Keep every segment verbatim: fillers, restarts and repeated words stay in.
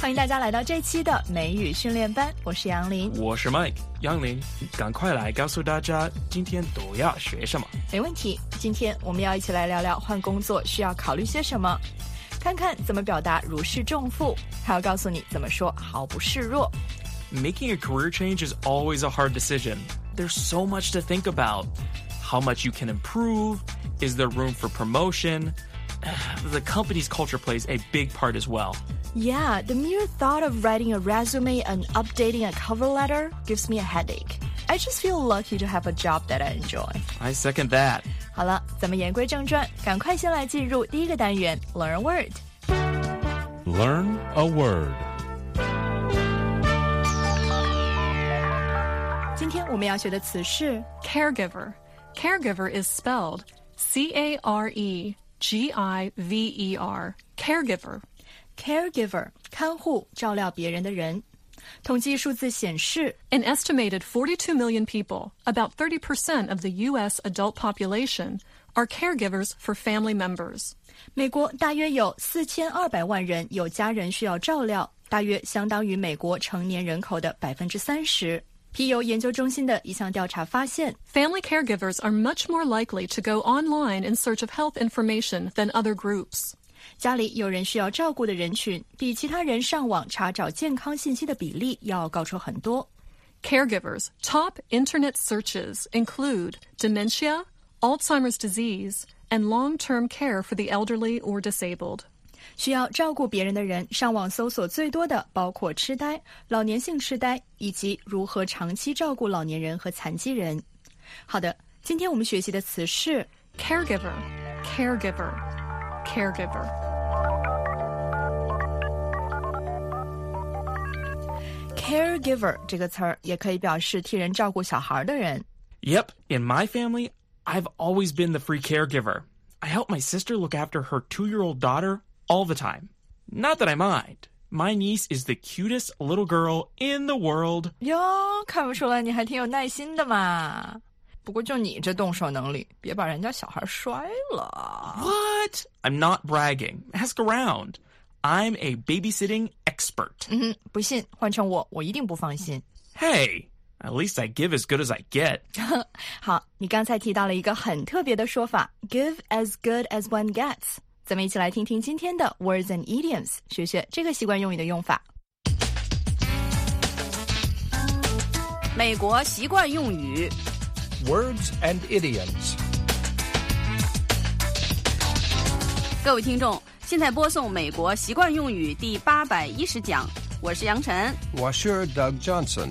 欢迎大家来到这期的美语训练班，我是杨林， 我是 Mike。杨林，赶快来告诉大家今天都要学什么。 没问题，今天我们要一起来聊聊换工作需要考虑些什么，看看怎么表达如释重负，还要告诉你怎么说毫不示弱。 Making a career change is always a hard decision. There's so much to think about. How much you can improve? Is there room for promotion? The company's culture plays a big part as well. Yeah, the mere thought of writing a resume and updating a cover letter gives me a headache. I just feel lucky to have a job that I enjoy. I second that. 好了，咱们言归正传，赶快先来进入第一个单元 Learn a word. Learn a word. 今天我们要学的词是 Caregiver. Caregiver is spelled C A R E G I V E R. Caregiver. Caregiver, 看护，照料别人的人。统计数字显示 An estimated forty-two million people, about thirty percent of the U S adult population, are caregivers for family members. 美国大约有四千二百万人有家人需要照料，大约相当于美国成年人口的百分之三十。皮尤研究中心的一项调查发现 Family caregivers are much more likely to go online in search of health information than other groups. 家里有人需要照顾的人群，比其他人上网查找健康信息的比例要高出很多。 Caregivers' top internet searches include dementia, Alzheimer's disease, and long-term care for the elderly or disabled. 需要照顾别人的人上网搜索最多的包括痴呆、老年性痴呆以及如何长期照顾老年人和残疾人。好的，今天我们学习的词是 Caregiver, caregiver, caregiver. Caregiver 这个词儿也可以表示替人照顾小孩的人。 Yep, in my family, I've always been the free caregiver. I help my sister look after her two-year-old daughter all the time. Not that I mind. My niece is the cutest little girl in the world. 哟，看不出来你还挺有耐心的嘛。不过就你这动手能力，别把人家小孩摔了。 What? I'm not bragging. Ask around. I'm a babysitting expert. 嗯哼，不信，换成我，我一定不放心。 Hey, at least I give as good as I get. 好，你刚才提到了一个很特别的说法 Give as good as one gets。 咱们一起来听听今天的 Words and Idioms， 学学这个习惯用语的用法。 美国习惯用语 Words and idioms. 各位听众，现在播送美国习惯用语第八百一十讲，我是杨晨， 我是 Doug Johnson.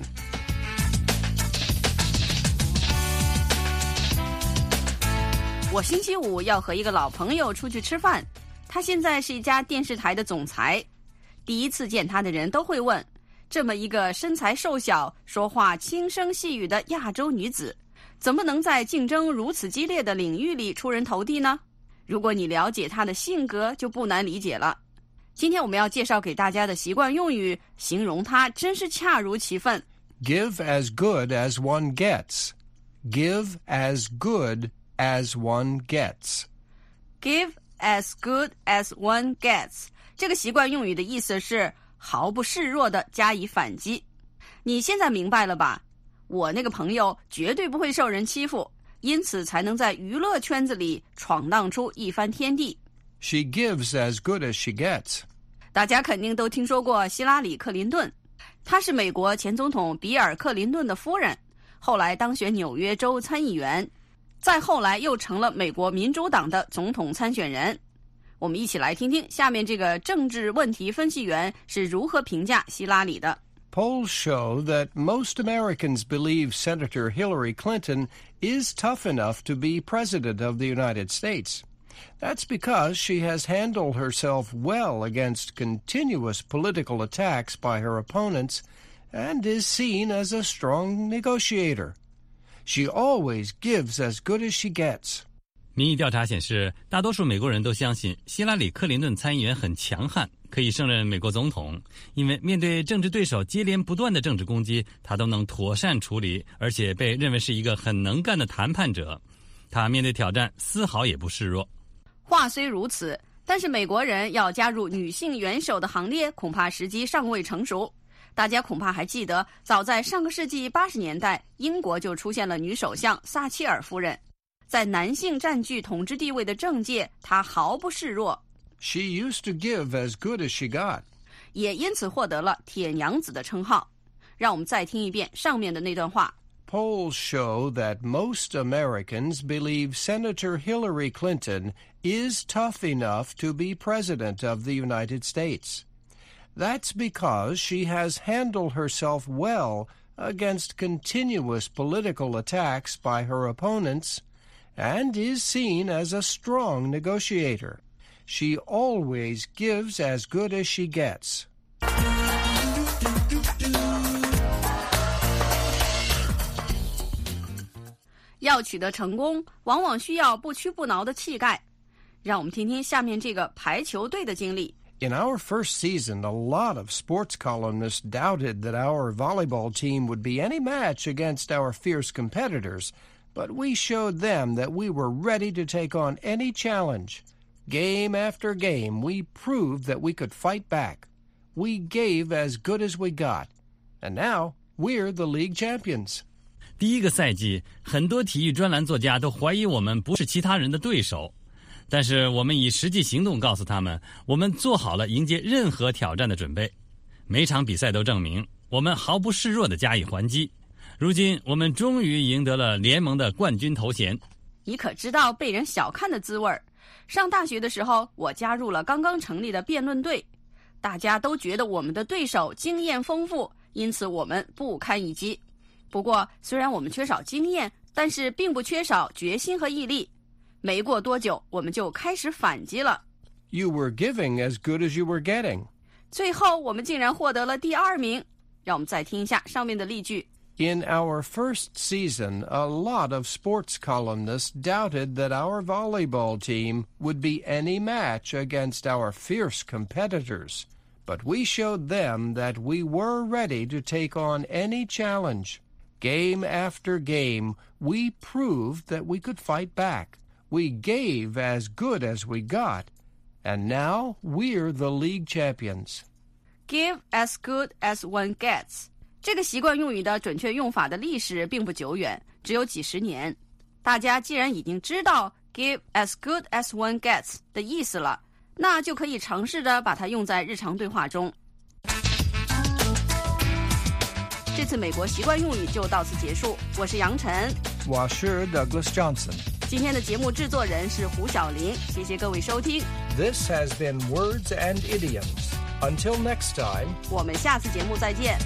我星期五要和一个老朋友出去吃饭，他现在是一家电视台的总裁。第一次见他的人都会问，这么一个身材瘦小、说话轻声细语的亚洲女子，怎么能在竞争如此激烈的领域里出人头地呢？如果你了解她的性格，就不难理解了。今天我们要介绍给大家的习惯用语，形容她真是恰如其分。 Give as good as one gets. Give as good as one gets. Give as good as one gets. 这个习惯用语的意思是毫不示弱地加以反击。你现在明白了吧？我那个朋友绝对不会受人欺负，因此才能在娱乐圈子里闯荡出一番天地。 She gives as good as she gets. 大家肯定都听说过希拉里·克林顿，她是美国前总统比尔·克林顿的夫人，后来当选纽约州参议员，再后来又成了美国民主党的总统参选人。我们一起来听听下面这个政治问题分析员是如何评价希拉里的。 Polls show that most Americans believe Senator Hillary Clinton is tough enough to be president of the United States. That's because she has handled herself well against continuous political attacks by her opponents and is seen as a strong negotiator. She always gives as good as she gets. 民意调查显示，大多数美国人都相信希拉里·克林顿参议员很强悍，可以胜任美国总统，因为面对政治对手接连不断的政治攻击，他都能妥善处理，而且被认为是一个很能干的谈判者。他面对挑战丝毫也不示弱。 话虽如此， 但是美国人要加入女性元首的行列，恐怕时机尚未成熟。大家恐怕还记得，早在上个世纪八十年代，英国就出现了女首相撒切尔夫人。在男性占据统治地位的政界，她毫不示弱。 She used to give as good as she got. 也因此获得了铁娘子的称号。让我们再听一遍上面的那段话。 Polls show that most Americans believe Senator Hillary Clinton is tough enough to be president of the United States. That's because she has handled herself well against continuous political attacks by her opponents and is seen as a strong negotiator. She always gives as good as she gets. 要取得成功，往往需要不屈不挠的气概。让我们听听下面这个排球队的经历。 In our first season, a lot of sports columnists doubted that our volleyball team would be any match against our fierce competitors, but we showed them that we were ready to take on any challenge. Game after game, we proved that we could fight back. We gave as good as we got. And now, we're the league champions. 第一个赛季，很多体育专栏作家都怀疑我们不是其他人的对手，但是我们以实际行动告诉他们，我们做好了迎接任何挑战的准备。每场比赛都证明，我们毫不示弱地加以还击。如今，我们终于赢得了联盟的冠军头衔。 你可知道被人小看的滋味儿？上大学的时候，我加入了刚刚成立的辩论队，大家都觉得我们的对手经验丰富，因此我们不堪一击。不过，虽然我们缺少经验，但是并不缺少决心和毅力。没过多久，我们就开始反击了。 You were giving as good as you were getting. 最后，我们竟然获得了第二名。让我们再听一下上面的例句。 In our first season, a lot of sports columnists doubted that our volleyball team would be any match against our fierce competitors, but we showed them that we were ready to take on any challenge. Game after game, we proved that we could fight back. We gave as good as we got, and now we're the league champions. Give as good as one gets. 这个习惯用语的准确用法的历史并不久远，只有几十年。大家既然已经知道 give as good as one gets 的意思了，那就可以尝试着把它用在日常对话中。这次美国习惯用语就到此结束。我是杨晨， 我是 Douglas Johnson。 今天的节目制作人是胡小玲，谢谢各位收听。 This has been Words and Idioms. Until next time, 我们下次节目再见。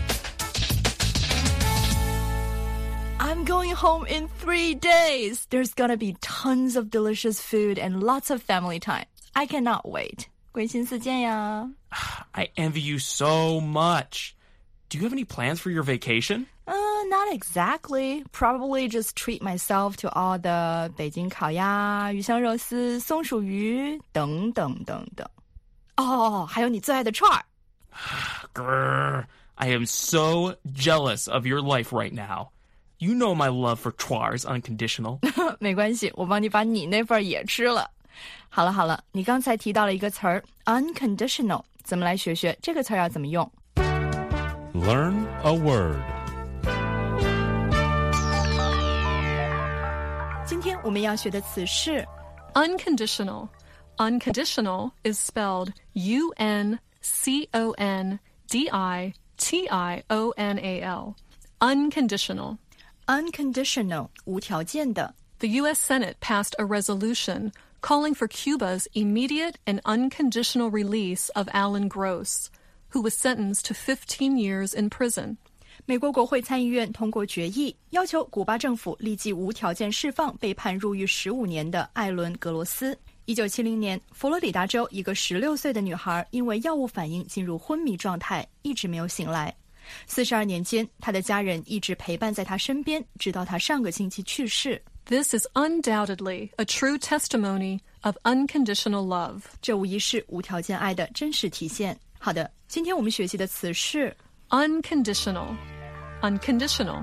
I'm going home in three days. There's gonna be tons of delicious food and lots of family time. I cannot wait. 归心似箭呀。 I envy you so much. Do you have any plans for your vacation? Uh, not exactly. Probably just treat myself to all the 北京烤鸭、鱼香肉丝、松鼠鱼等等等等。哦，还有你最爱的串儿。 Grr, I am so jealous of your life right now. You know my love for Char is unconditional. 没关系，我帮你把你那份也吃了。好了好了，你刚才提到了一个词儿 unconditional， 咱们来学学这个词儿要怎么用。 Learn a word. 今天我们要学的词是 unconditional. Unconditional is spelled U N C O N D I T I O N A L. Unconditional. Unconditional, 无条件的。 The U S Senate passed a resolution calling for Cuba's immediate and unconditional release of Alan Gross, who was sentenced to fifteen years in prison. 美国国会参议院通过决议，要求古巴政府立即无条件释放被判入狱十五年的艾伦·格罗斯。一九七零年，佛罗里达州一个十六岁的女孩因为药物反应进入昏迷状态，一直没有醒来。四十二年间，她的家人一直陪伴在她身边，直到她上个星期去世。 This is undoubtedly a true testimony of unconditional love. 这无疑是无条件爱的真实体现。好的，今天我们学习的词是 unconditional, unconditional,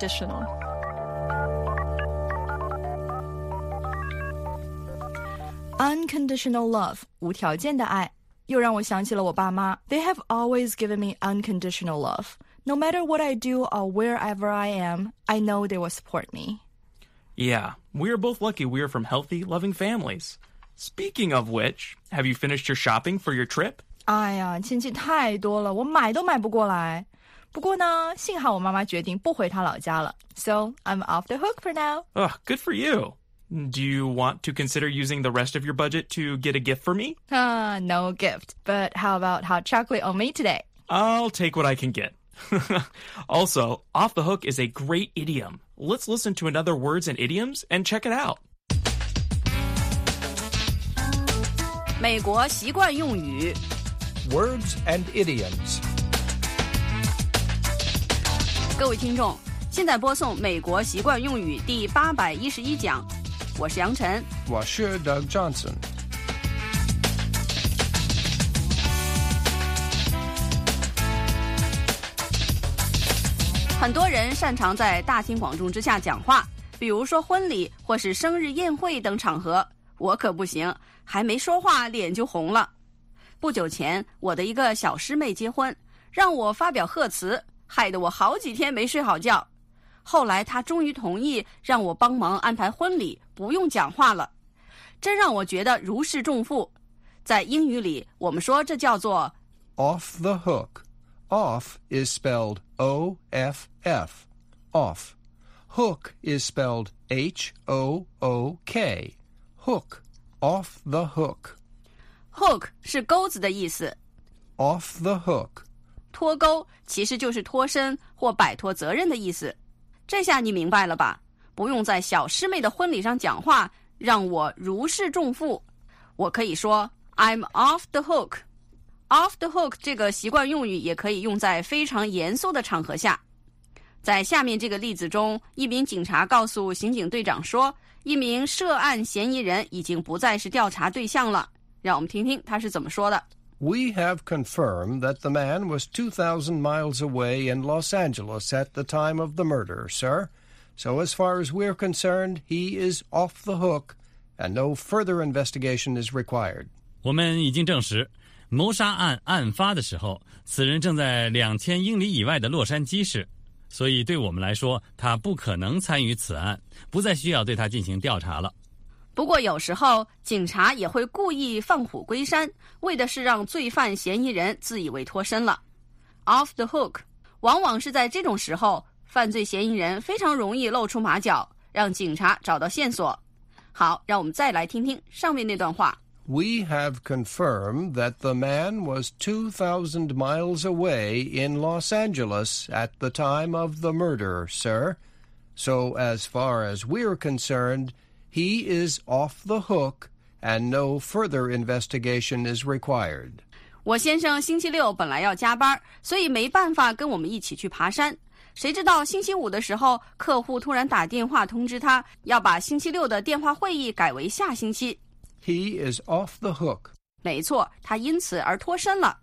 unconditional. Unconditional love 无条件的爱，又让我想起了我爸妈。They have always given me unconditional love. No matter what I do or wherever I am, I know they will support me. Yeah, we are both lucky we are from healthy, loving families. Speaking of which, have you finished your shopping for your trip? 哎呀，亲戚太多了，我买都买不过来。不过呢，幸好我妈妈决定不回她老家了。So, I'm off the hook for now. Ugh, good for you. Do you want to consider using the rest of your budget to get a gift for me? Uh, no gift. But how about hot chocolate on me today? I'll take what I can get. Also, off the hook is a great idiom. Let's listen to another words and idioms and check it out. 美国习惯用语 Words and idioms. 各位听众，现在播送美国习惯用语第八百一十一讲，我是杨晨， 我是 Doug Johnson. 很多人擅长在大庭广众之下讲话，比如说婚礼或是生日宴会等场合。我可不行，还没说话脸就红了。不久前，我的一个小师妹结婚，让我发表贺词，害得我好几天没睡好觉。后来她终于同意让我帮忙安排婚礼，不用讲话了，真让我觉得如释重负。在英语里，我们说这叫做 Off the hook. Off is spelled O F F. Off. Hook is spelled H O O K. Hook. Off the hook. Hook 是钩子的意思。 Off the hook. 脱钩其实就是脱身或摆脱责任的意思。这下你明白了吧？不用在小师妹的婚礼上讲话，让我如释重负。我可以说 I'm off the hook。Off the hook 这个习惯用语也可以用在非常严肃的场合下。在下面这个例子中，一名警察告诉刑警队长说，一名涉案嫌疑人已经不再是调查对象了。让我们听听他是怎么说的。 We have confirmed that the man was two thousand miles away in Los Angeles at the time of the murder, sir. So as far as we're concerned, he is off the hook, and no further investigation is required. 我们已经证实，谋杀案案发的时候，此人正在两千英里以外的洛杉矶市，所以对我们来说，他不可能参与此案，不再需要对他进行调查了。 不过有时候警察也会故意放虎归山，为的是让罪犯嫌疑人自以为脱身了。 Off the hook 往往是在这种时候，犯罪嫌疑人非常容易露出马脚，让警察找到线索。好，让我们再来听听上面那段话。 We have confirmed that the man was two thousand miles away in Los Angeles at the time of the murder, sir. So as far as we're concerned, he is off the hook, and no further investigation is required. 我先生星期六本来要加班，所以没办法跟我们一起去爬山。谁知道星期五的时候，客户突然打电话通知他，要把星期六的电话会议改为下星期。 He is off the hook. 没错，他因此而脱身了。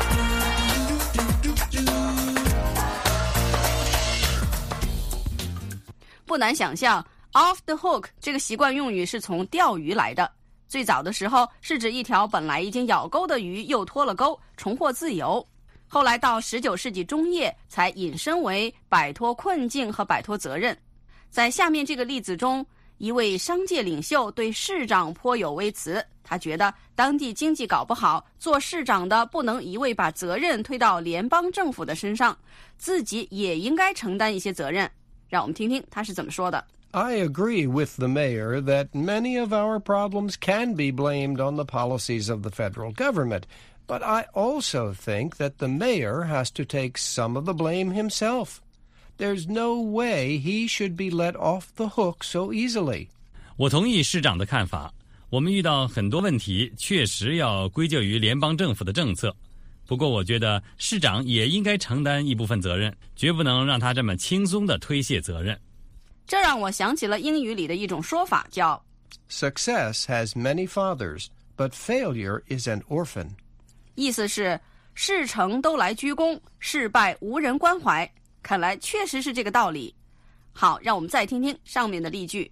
不难想象 off the hook 这个习惯用语是从钓鱼来的。最早的时候是指一条本来已经咬钩的鱼又脱了钩，重获自由。后来到十九世纪中叶才引申为摆脱困境和摆脱责任。在下面这个例子中，一位商界领袖对市长颇有微词，他觉得当地经济搞不好，做市长的不能一味把责任推到联邦政府的身上，自己也应该承担一些责任。让我们听听他是怎么说的。 I agree with the mayor that many of our problems can be blamed on the policies of the federal government, but I also think that the mayor has to take some of the blame himself.There's no way he should be let off the hook so easily. 我同意市长的看法，我们遇到很多问题，确实要归咎于联邦政府的政策。不过我觉得市长也应该承担一部分责任，绝不能让他这么轻松地推卸责任。 这让我想起了英语里的一种说法，叫 Success has many fathers, but failure is an orphan. 意思是事成都来鞠躬，事败无人关怀。看来确实是这个道理。好，让我们再听听上面的例句。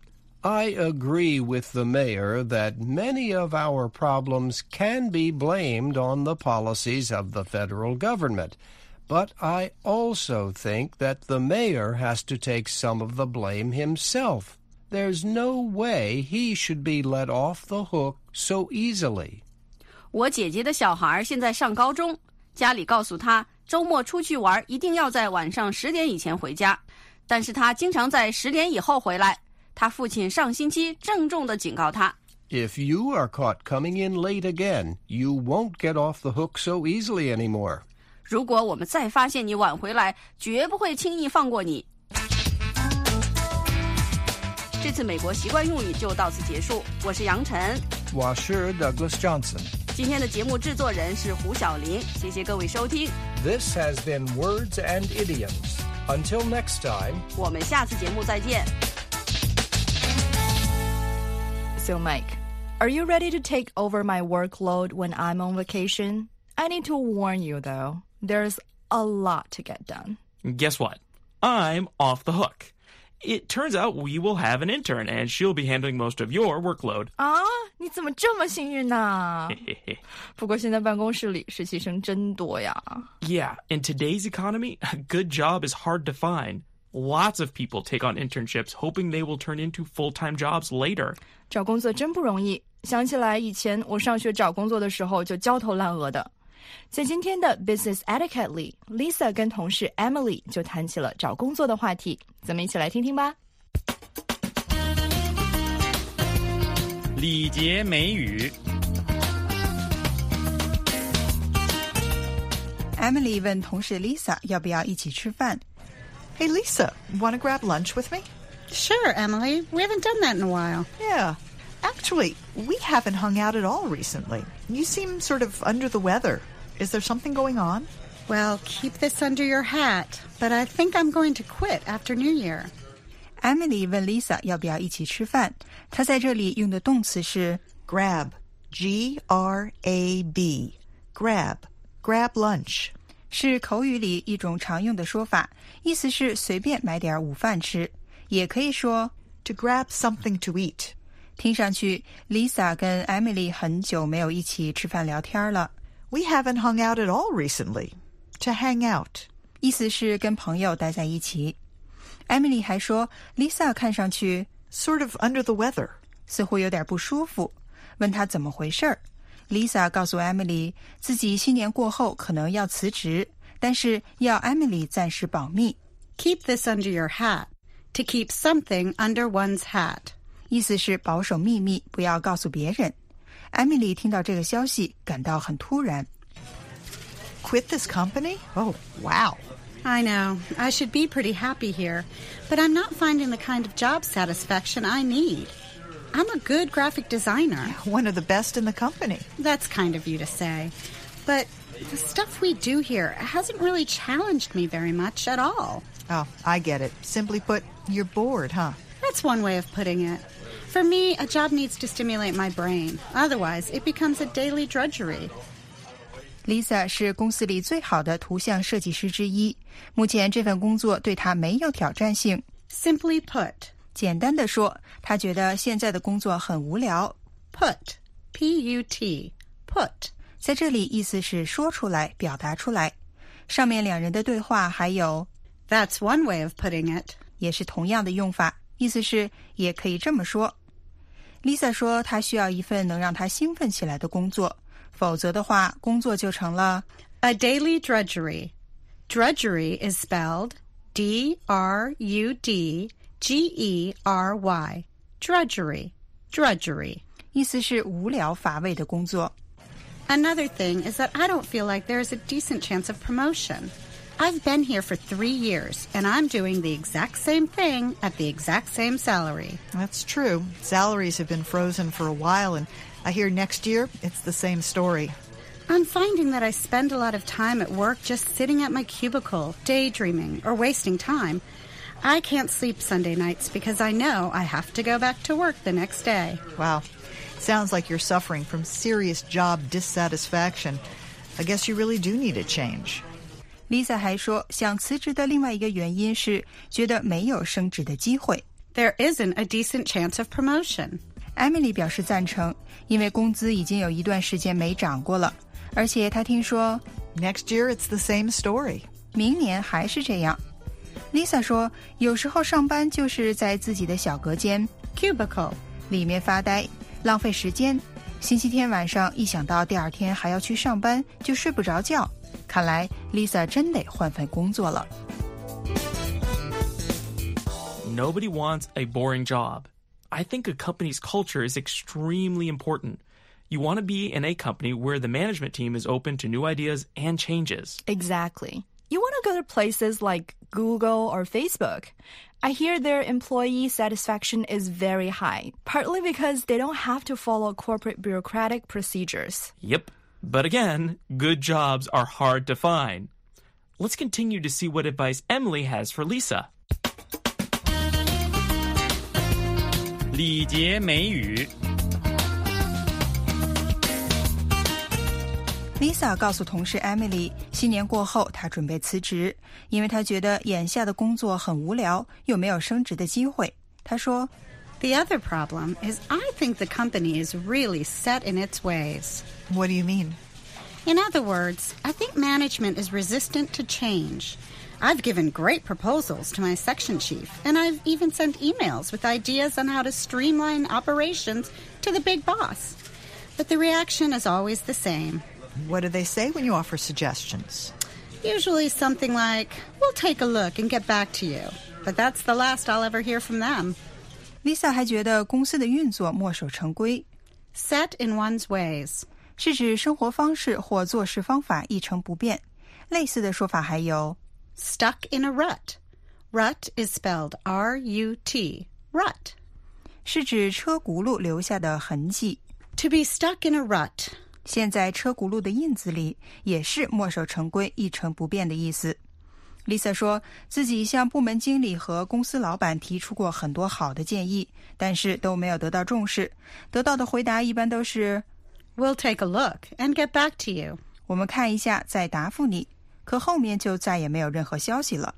I agree with the mayor that many of our problems can be blamed on the policies of the federal government, but I also think that the mayor has to take some of the blame himself. There's no way he should be let off the hook so easily. 我姐姐的小孩现在上高中，家里告诉他周末出去玩一定要在晚上十点以前回家，但是他经常在十点以后回来。他父亲上星期郑重地警告他 If you are caught coming in late again, you won't get off the hook so easily anymore. 如果我们再发现你晚回来，绝不会轻易放过你。这次美国习惯用语就到此结束，我是杨晨， 我是 Douglas Johnson. 今天的节目制作人是胡小玲，谢谢各位收听。 This has been Words and Idioms. Until next time, 我们下次节目再见。 So, Mike, are you ready to take over my workload when I'm on vacation? I need to warn you, though. There's a lot to get done. Guess what? I'm off the hook. It turns out we will have an intern, and she'll be handling most of your workload. 啊，你怎么这么幸运呢？不过现在办公室里实习生真多呀。 Yeah, in today's economy, a good job is hard to find. Lots of people take on internships hoping they will turn into full-time jobs later. 找工作真不容易，想起来以前我上学找工作的时候就焦头烂额的。在今天的 Business Etiquette 里 Lisa 跟同事 Emily 就谈起了找工作的话题，咱们一起来听听吧。 礼节美语。 Emily 问同事 Lisa 要不要一起吃饭。 Hey, Lisa, want to grab lunch with me? Sure, Emily. We haven't done that in a while. Yeah. Actually, we haven't hung out at all recently. You seem sort of under the weather. Is there something going on? Well, keep this under your hat, but I think I'm going to quit after New Year. Emily 问 Lisa 要不要一起吃饭，她在这里用的动词是 grab, G R A B, grab, grab lunch. 是口语里一种常用的说法，意思是随便买点午饭吃，也可以说 to grab something to eat. 听上去 Lisa 跟 Emily 很久没有一起吃饭聊天了。 We haven't hung out at all recently. To hang out. 意思是跟朋友待在一起。 Emily 还说 Lisa 看上去 sort of under the weather. 似乎有点不舒服，问她怎么回事儿。Lisa 告诉 Emily 自己新年过后可能要辞职，但是要 Emily 暂时保密。 Keep this under your hat. To keep something under one's hat. 意思是保守秘密，不要告诉别人。 Emily 听到这个消息感到很突然。 Quit this company? Oh, wow. I know. I should be pretty happy here, but I'm not finding the kind of job satisfaction I need. I'm a good graphic designer. One of the best in the company. That's kind of you to say. But the stuff we do here hasn't really challenged me very much at all. Oh, I get it. Simply put, you're bored, huh? That's one way of putting it. For me, a job needs to stimulate my brain. Otherwise, it becomes a daily drudgery. Lisa 是公司里最好的图像设计师之一，目前这份工作对她没有挑战性。 Simply put. 简单的说，她觉得现在的工作很无聊。 Put. P U T. Put. 在这里意思是说出来，表达出来。上面两人的对话还有 That's one way of putting it. 也是同样的用法，意思是也可以这么说。 Lisa 说她需要一份能让她兴奋起来的工作，否则的话工作就成了 a daily drudgery. Drudgery is spelled D R U D G E R Y. Drudgery. Drudgery. 意思是无聊乏味的工作。 Another thing is that I don't feel like there's a decent chance of promotion. I've been here for three years, and I'm doing the exact same thing at the exact same salary. That's true. Salaries have been frozen for a while, and I hear next year it's the same story. I'm finding that I spend a lot of time at work just sitting at my cubicle, daydreaming, or wasting time. I can't sleep Sunday nights because I know I have to go back to work the next day. Wow. Sounds like you're suffering from serious job dissatisfaction. I guess you really do need a change. Lisa 还说，想辞职的另外一个原因是觉得没有升职的机会。 there isn't a decent chance of promotion. Emily 表示赞成，因为工资已经有一段时间没涨过了，而且她听说 Next year, it's the same story. 明年还是这样。Lisa 说，有时候上班就是在自己的小隔间 Cubicle. 里面发呆，浪费时间。星期天晚上一想到第二天还要去上班，就睡不着觉。看来 Lisa 真得换份工作了。 Nobody wants a boring job. I think a company's culture is extremely important. You want to be in a company where the management team is open to new ideas and changes. Exactly. You want to go to places like Google or Facebook. I hear their employee satisfaction is very high, partly because they don't have to follow corporate bureaucratic procedures. Yep. But again, good jobs are hard to find. Let's continue to see what advice Emily has for Lisa. 礼节美语。 Lisa 告诉同事 Emily， 新年过后她准备辞职，因为她觉得眼下的工作很无聊，又没有升职的机会。她说 The other problem is I think the company is really set in its ways. What do you mean? In other words, I think management is resistant to change. I've given great proposals to my section chief, and I've even sent emails with ideas on how to streamline operations to the big boss. But the reaction is always the same. What do they say when you offer suggestions? Usually something like, we'll take a look and get back to you. But that's the last I'll ever hear from them. Lisa 还觉得公司的运作墨守成规。 Set in one's ways. 是指生活方式或做事方法一成不变。类似的说法还有 Stuck in a rut. Rut is spelled R U T. Rut. 是指车轱辘留下的痕迹。 To be stuck in a rut. 现在车轱辘的印子里也是墨守成规一成不变的意思。 Lisa 说自己向部门经理和公司老板提出过很多好的建议，但是都没有得到重视，得到的回答一般都是 We'll take a look and get back to you. 我们看一下再答复你，可后面就再也没有任何消息了。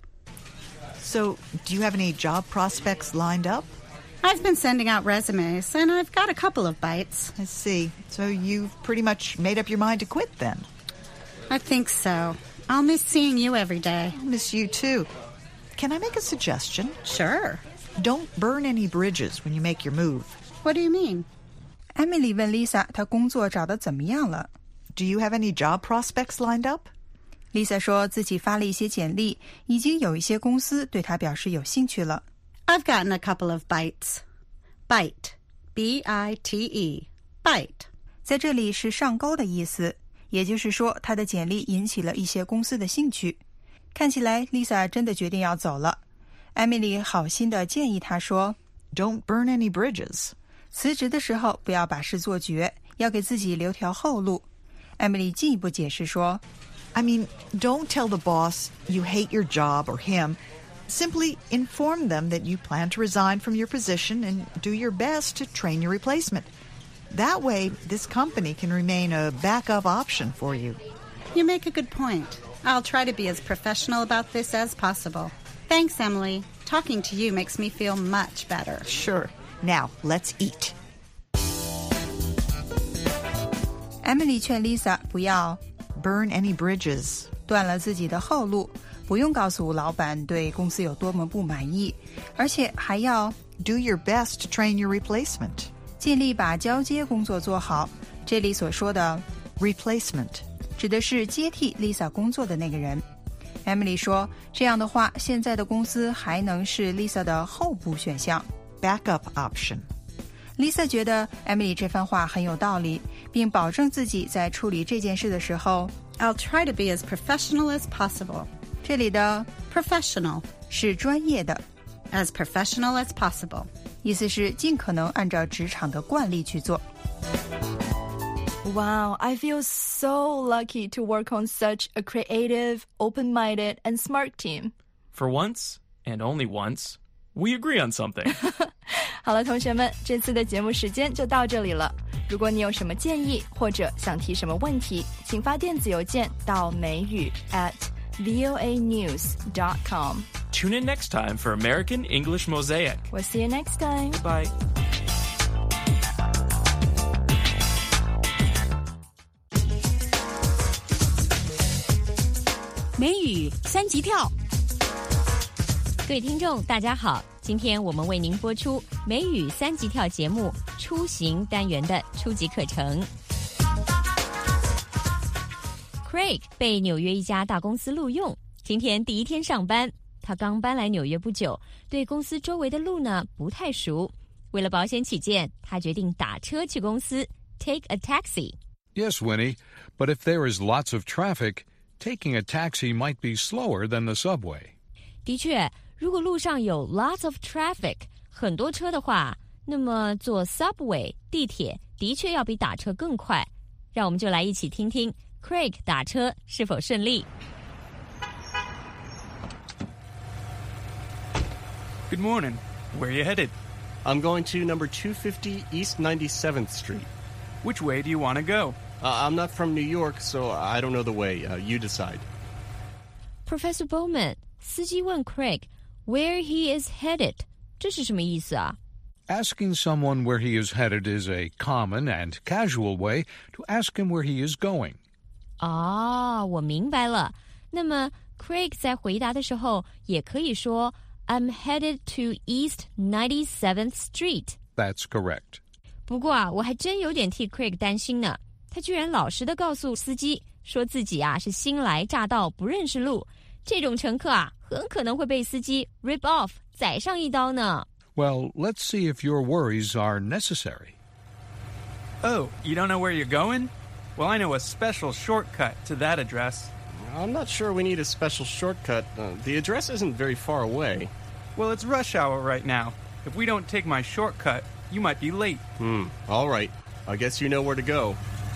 So, do you have any job prospects lined up? I've been sending out resumes, and I've got a couple of bites. I see. So you've pretty much made up your mind to quit then? I think so. I'll miss seeing you every day. I'll miss you too. Can I make a suggestion? Sure. Don't burn any bridges when you make your move. What do you mean? Emily 问 Lisa 她工作找得怎么样了。 Do you have any job prospects lined up? Lisa 说自己发了一些简历，已经有一些公司对她表示有兴趣了。 I've gotten a couple of bites. Bite. B I T E. Bite. 在这里是上钩的意思，也就是说她的简历引起了一些公司的兴趣。看起来 Lisa 真的决定要走了。 Emily 好心的建议她说 Don't burn any bridges. 辞职的时候不要把事做绝，要给自己留条后路。 Emily 进一步解释说 I mean, don't tell the boss you hate your job or him. Simply inform them that you plan to resign from your position and do your best to train your replacement. That way, this company can remain a backup option for you. You make a good point. I'll try to be as professional about this as possible. Thanks, Emily. Talking to you makes me feel much better. Sure. Now, let's eat. Emily 劝 Lisa 不要 burn any bridges. 断了自己的后路，不用告诉老板对公司有多么不满意，而且还要 do your best to train your replacement. 尽力把交接工作做好。这里所说的 replacement 指的是接替 Lisa 工作的那个人。Emily 说，这样的话，现在的公司还能是 Lisa 的候补选项 backup option. Lisa 觉得 Emily 这番话很有道理，并保证自己在处理这件事的时候 I'll try to be as professional as possible. 这里的 professional 是专业的 as professional as possible. 意思是尽可能按照职场的惯例去做。 Wow, I feel so lucky to work on such a creative, open-minded, and smart team. For once, and only once, we agree on something. 好了，同学们，这次的节目时间就到这里了。如果你有什么建议或者想提什么问题，请发电子邮件到美语 at voa news dot com。 Tune in next time for American English Mosaic. We'll see you next time. Bye. 美语三级跳， 各位听众大家好，今天我们为您播出美语三级跳节目出行单元的初级课程。Craig 被纽约一家大公司录用，今天第一天上班。他刚搬来纽约不久，对公司周围的路呢不太熟。为了保险起见，他决定打车去公司 ，take a taxi. Yes, Winnie, but if there is lots of traffic, taking a taxi might be slower than the subway. 的确，如果路上有 lots of traffic 很多车的话，那么坐 subway 地铁的确要比打车更快。让我们就来一起听听 Craig 打车是否顺利。 Good morning. Where are you headed? I'm going to number two fifty East ninety-seventh Street. Which way do you want to go? Uh, I'm not from New York, so I don't know the way. Uh, you decide. Professor Bowman, 司机问 Craig where he is headed. 这是什么意思啊？ Asking someone where he is headed is a common and casual way to ask him where he is going. 哦，我明白了。那么 Craig 在回答的时候也可以说I'm headed to East ninety-seventh Street. That's correct. 不过啊，我还真有点替 Craig 担心呢。他居然老实地告诉司机，说自己啊是新来乍到，不认识路。这种乘客啊，很可能会被司机 rip off 宰上一刀呢。 Well, let's see if your worries are necessary. Oh, you don't know where you're going? Well, I know a special shortcut to that address. I'm not sure we need a special shortcut. Uh, the address isn't very far away. Well, it's rush hour right now. If we don't take my shortcut, you might be late. Hmm, all right. I guess you know where to go.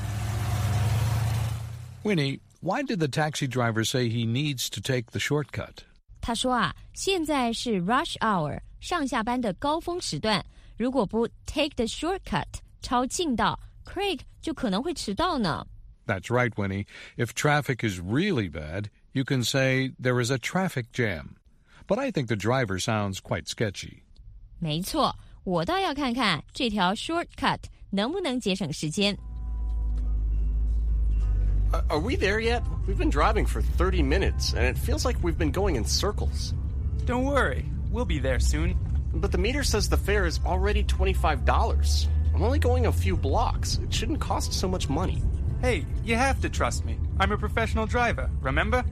Winnie, why did the taxi driver say he needs to take the shortcut? 他说啊，现在是 rush hour 上下班的高峰时段，如果不 take the shortcut 抄近道 Craig 就可能会迟到呢。 That's right, Winnie. If traffic is really bad, you can say there is a traffic jam. But I think the driver sounds quite sketchy. 没错，我倒要看看这条 shortcut 能不能节省时间。 Uh, are we there yet? We've been driving for thirty minutes, and it feels like we've been going in circles. Don't worry. We'll be there soon. But the meter says the fare is already twenty-five dollars. I'm only going a few blocks. It shouldn't cost so much money. Hey, you have to trust me. I'm a professional driver, remember?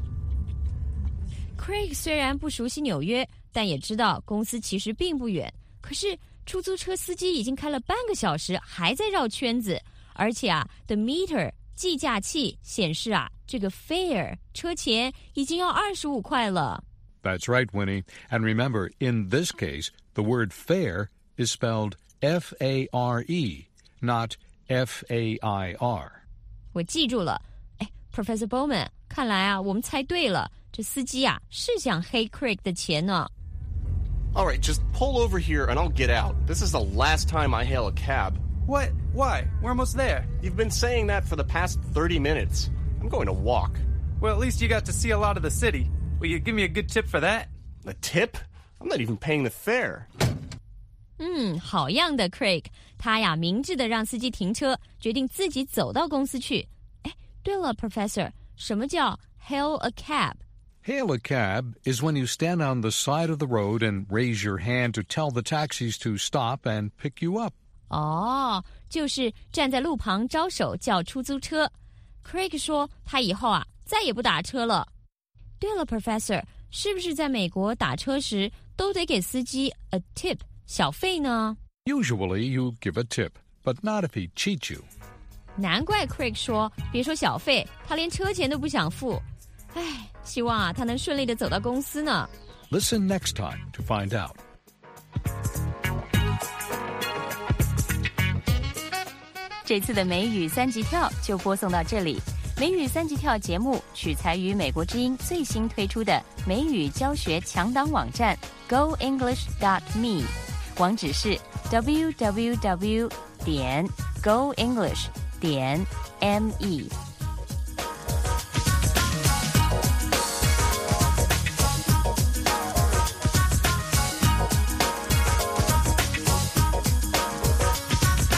Craig 虽然不熟悉纽约，但也知道公司其实并不远。可是出租车司机已经开了半个小时，还在绕圈子。而且啊 ，the meter 计价器显示啊，这个 fare 车钱已经要二十五块了。 That's right, Winnie. And remember, in this case, the word fare is spelled F A R E, not F A I R. 我记住了。哎 ，Professor Bowman， 看来啊，我们猜对了，这司机啊是想黑 Craig 的钱呢。 All right, just pull over here and I'll get out. This is the last time I hail a cab. What? Why? We're almost there. You've been saying that for the past thirty minutes. I'm going to walk. Well, at least you got to see a lot of the city. Will you give me a good tip for that? A tip? I'm not even paying the fare. 嗯，好样的 Craig， 他呀明智的让司机停车，决定自己走到公司去。哎，对了 Professor， 什么叫 hail a cab? Hail a cab is when you stand on the side of the road and raise your hand to tell the taxis to stop and pick you up. 哦，就是站在路旁招手叫出租车。Craig 说他以后啊再也不打车了。对了 Professor， 是不是在美国打车时都得给司机 a tip 小费呢？ Usually you give a tip, but not if he cheats you. 难怪 Craig 说别说小费，他连车钱都不想付。唉，希望啊他能顺利的走到公司呢。 Listen next time to find out. 这次的美语三级跳就播送到这里。美语三级跳节目取材于美国之音最新推出的美语教学强档网站 go english dot me， 网址是 double-u double-u double-u 点 go english 点 me。